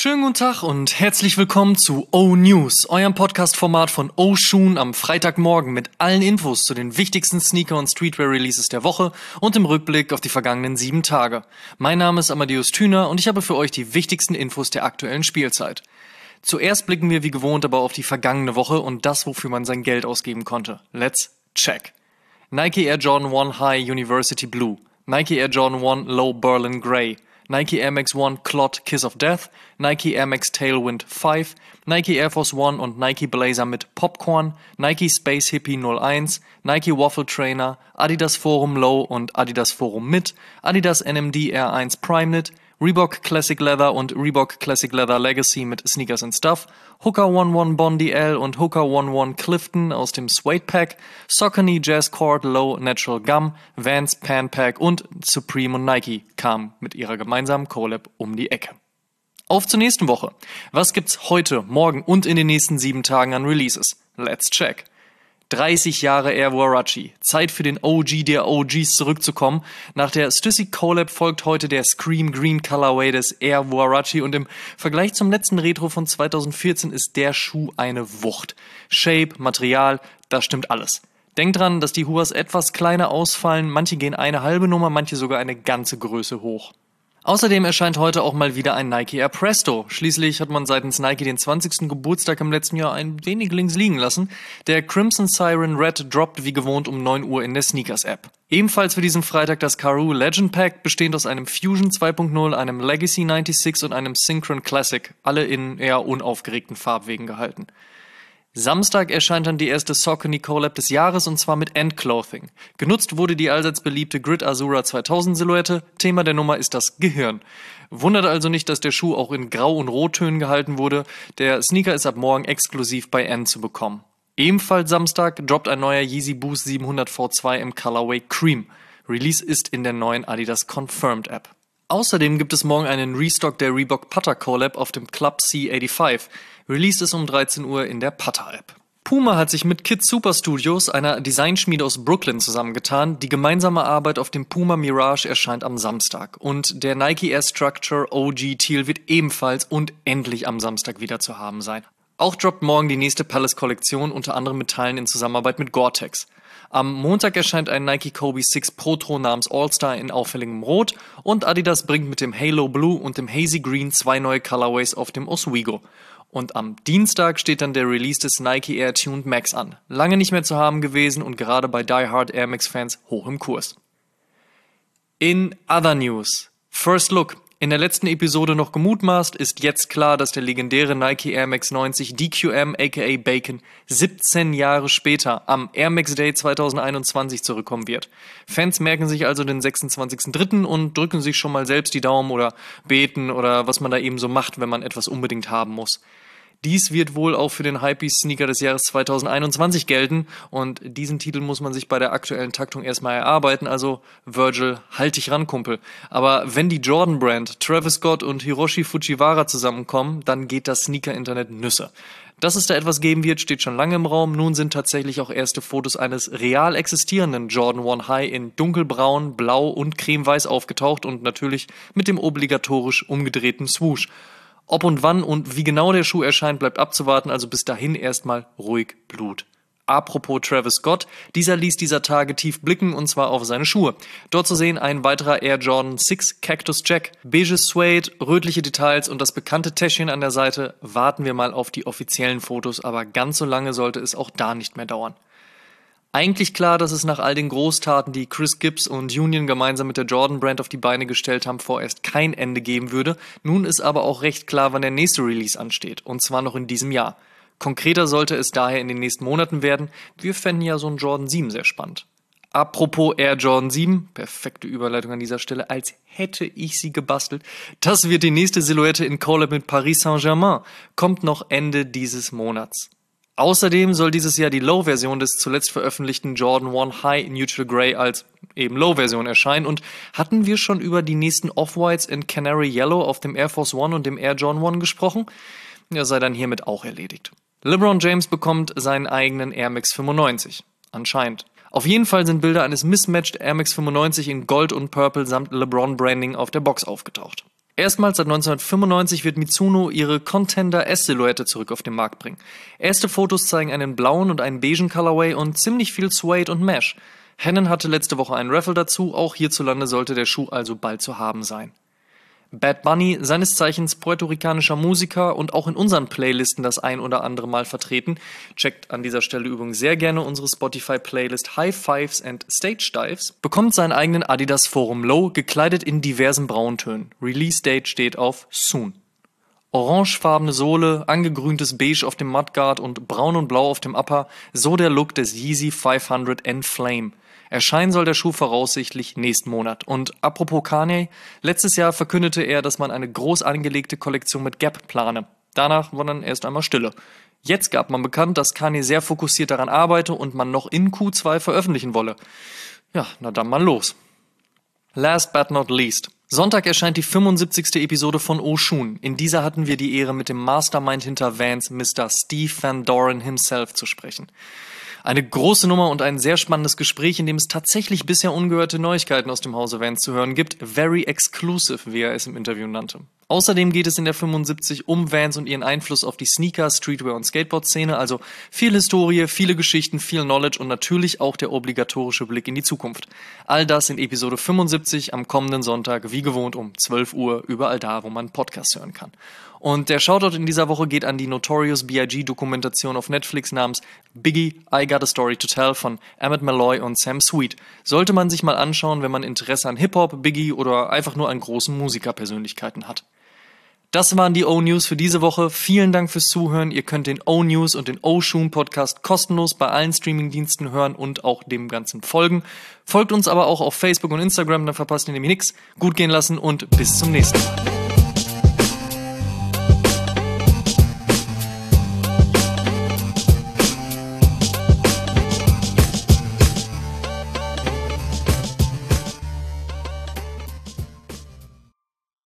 Schönen guten Tag und herzlich willkommen zu O-News, eurem Podcast-Format von O-Shoon am Freitagmorgen mit allen Infos zu den wichtigsten Sneaker- und Streetwear-Releases der Woche und im Rückblick auf die vergangenen 7 Tage. Mein Name ist Amadeus Thüner und ich habe für euch die wichtigsten Infos der aktuellen Spielzeit. Zuerst blicken wir wie gewohnt aber auf die vergangene Woche und das, wofür man sein Geld ausgeben konnte. Let's check. Nike Air Jordan 1 High University Blue, Nike Air Jordan 1 Low Berlin Grey, Nike Air Max 1 Clot Kiss of Death, Nike Air Max Tailwind 5, Nike Air Force One und Nike Blazer mit Popcorn, Nike Space Hippie 01, Nike Waffle Trainer, Adidas Forum Low und Adidas Forum Mid, Adidas NMD R1 Prime Knit, Reebok Classic Leather und Reebok Classic Leather Legacy mit Sneakers and Stuff, Hoka 11 Bondi L und Hoka 11 Clifton aus dem Suede Pack, Saucony Jazz Cord Low Natural Gum, Vans Pan Pack und Supreme und Nike kamen mit ihrer gemeinsamen Collab um die Ecke. Auf zur nächsten Woche. Was gibt's heute, morgen und in den nächsten 7 Tagen an Releases? Let's check. 30 Jahre Air Huarache. Zeit für den OG der OGs zurückzukommen. Nach der Stussy Collab folgt heute der Scream Green Colorway des Air Huarache und im Vergleich zum letzten Retro von 2014 ist der Schuh eine Wucht. Shape, Material, das stimmt alles. Denkt dran, dass die Huas etwas kleiner ausfallen, manche gehen eine halbe Nummer, manche sogar eine ganze Größe hoch. Außerdem erscheint heute auch mal wieder ein Nike Air Presto. Schließlich hat man seitens Nike den 20. Geburtstag im letzten Jahr ein wenig links liegen lassen. Der Crimson Siren Red droppt wie gewohnt um 9 Uhr in der Sneakers-App. Ebenfalls für diesen Freitag das Karoo Legend Pack, bestehend aus einem Fusion 2.0, einem Legacy 96 und einem Synchron Classic, alle in eher unaufgeregten Farbwegen gehalten. Samstag erscheint dann die erste Saucony Collab des Jahres und zwar mit End Clothing. Genutzt wurde die allseits beliebte Grid Azura 2000 Silhouette. Thema der Nummer ist das Gehirn. Wundert also nicht, dass der Schuh auch in Grau- und Rottönen gehalten wurde. Der Sneaker ist ab morgen exklusiv bei End zu bekommen. Ebenfalls Samstag droppt ein neuer Yeezy Boost 700 V2 im Colorway Cream. Release ist in der neuen Adidas Confirmed App. Außerdem gibt es morgen einen Restock der Reebok Putter Collab auf dem Club C85. Released ist um 13 Uhr in der Putter-App. Puma hat sich mit Kid Super Studios, einer Designschmiede aus Brooklyn, zusammengetan. Die gemeinsame Arbeit auf dem Puma Mirage erscheint am Samstag. Und der Nike Air Structure OG Teal wird ebenfalls und endlich am Samstag wieder zu haben sein. Auch droppt morgen die nächste Palace-Kollektion, unter anderem mit Teilen in Zusammenarbeit mit Gore-Tex. Am Montag erscheint ein Nike Kobe 6 Protro namens All-Star in auffälligem Rot und Adidas bringt mit dem Halo Blue und dem Hazy Green 2 neue Colorways auf dem Oswego. Und am Dienstag steht dann der Release des Nike Air Tuned Max an. Lange nicht mehr zu haben gewesen und gerade bei Die Hard Air Max Fans hoch im Kurs. In other news. First Look. In der letzten Episode noch gemutmaßt, ist jetzt klar, dass der legendäre Nike Air Max 90 DQM aka Bacon 17 Jahre später am Air Max Day 2021 zurückkommen wird. Fans merken sich also den 26.03. und drücken sich schon mal selbst die Daumen oder beten oder was man da eben so macht, wenn man etwas unbedingt haben muss. Dies wird wohl auch für den Hypebeast-Sneaker des Jahres 2021 gelten und diesen Titel muss man sich bei der aktuellen Taktung erstmal erarbeiten, also Virgil, halt dich ran, Kumpel. Aber wenn die Jordan Brand, Travis Scott und Hiroshi Fujiwara zusammenkommen, dann geht das Sneaker-Internet Nüsse. Dass es da etwas geben wird, steht schon lange im Raum. Nun sind tatsächlich auch erste Fotos eines real existierenden Jordan 1 High in dunkelbraun, blau und cremeweiß aufgetaucht und natürlich mit dem obligatorisch umgedrehten Swoosh. Ob und wann und wie genau der Schuh erscheint, bleibt abzuwarten, also bis dahin erstmal ruhig Blut. Apropos Travis Scott, dieser ließ dieser Tage tief blicken und zwar auf seine Schuhe. Dort zu sehen ein weiterer Air Jordan 6 Cactus Jack. Beiges Suede, rötliche Details und das bekannte Täschchen an der Seite. Warten wir mal auf die offiziellen Fotos, aber ganz so lange sollte es auch da nicht mehr dauern. Eigentlich klar, dass es nach all den Großtaten, die Chris Gibbs und Union gemeinsam mit der Jordan Brand auf die Beine gestellt haben, vorerst kein Ende geben würde. Nun ist aber auch recht klar, wann der nächste Release ansteht. Und zwar noch in diesem Jahr. Konkreter sollte es daher in den nächsten Monaten werden. Wir fänden ja so einen Jordan 7 sehr spannend. Apropos Air Jordan 7, perfekte Überleitung an dieser Stelle, als hätte ich sie gebastelt. Das wird die nächste Silhouette in Collab mit Paris Saint-Germain. Kommt noch Ende dieses Monats. Außerdem soll dieses Jahr die Low-Version des zuletzt veröffentlichten Jordan 1 High Neutral Grey als eben Low-Version erscheinen und hatten wir schon über die nächsten Off-Whites in Canary Yellow auf dem Air Force One und dem Air Jordan 1 gesprochen? Ja, sei dann hiermit auch erledigt. LeBron James bekommt seinen eigenen Air Max 95. Anscheinend. Auf jeden Fall sind Bilder eines mismatched Air Max 95 in Gold und Purple samt LeBron Branding auf der Box aufgetaucht. Erstmals seit 1995 wird Mizuno ihre Contender S-Silhouette zurück auf den Markt bringen. Erste Fotos zeigen einen blauen und einen beigen Colorway und ziemlich viel Suede und Mesh. Hennen hatte letzte Woche einen Raffle dazu, auch hierzulande sollte der Schuh also bald zu haben sein. Bad Bunny, seines Zeichens puerto-ricanischer Musiker und auch in unseren Playlisten das ein oder andere Mal vertreten, checkt an dieser Stelle übrigens sehr gerne unsere Spotify-Playlist High Fives and Stage Dives, bekommt seinen eigenen Adidas Forum Low, gekleidet in diversen Brauntönen. Release Date steht auf Soon. Orangefarbene Sohle, angegrüntes Beige auf dem Mudguard und braun und blau auf dem Upper, so der Look des Yeezy 500 Enflame. Erscheinen soll der Schuh voraussichtlich nächsten Monat. Und apropos Kanye, letztes Jahr verkündete er, dass man eine groß angelegte Kollektion mit Gap plane. Danach war dann erst einmal Stille. Jetzt gab man bekannt, dass Kanye sehr fokussiert daran arbeite und man noch in Q2 veröffentlichen wolle. Ja, na dann mal los. Last but not least. Sonntag erscheint die 75. Episode von Oshun. In dieser hatten wir die Ehre, mit dem Mastermind hinter Vans, Mr. Steve Van Doren himself, zu sprechen. Eine große Nummer und ein sehr spannendes Gespräch, in dem es tatsächlich bisher ungehörte Neuigkeiten aus dem Hause Vans zu hören gibt. Very exclusive, wie er es im Interview nannte. Außerdem geht es in der 75 um Vans und ihren Einfluss auf die Sneaker, Streetwear und Skateboard-Szene, also viel Historie, viele Geschichten, viel Knowledge und natürlich auch der obligatorische Blick in die Zukunft. All das in Episode 75 am kommenden Sonntag, wie gewohnt um 12 Uhr, überall da, wo man Podcasts hören kann. Und der Shoutout in dieser Woche geht an die Notorious B.I.G. Dokumentation auf Netflix namens Biggie, I Got a Story to Tell von Emmett Malloy und Sam Sweet. Sollte man sich mal anschauen, wenn man Interesse an Hip-Hop, Biggie oder einfach nur an großen Musikerpersönlichkeiten hat. Das waren die O-News für diese Woche. Vielen Dank fürs Zuhören. Ihr könnt den O-News und den Oshun Podcast kostenlos bei allen Streamingdiensten hören und auch dem Ganzen folgen. Folgt uns aber auch auf Facebook und Instagram, dann verpasst ihr nämlich nichts. Gut gehen lassen und bis zum nächsten Mal.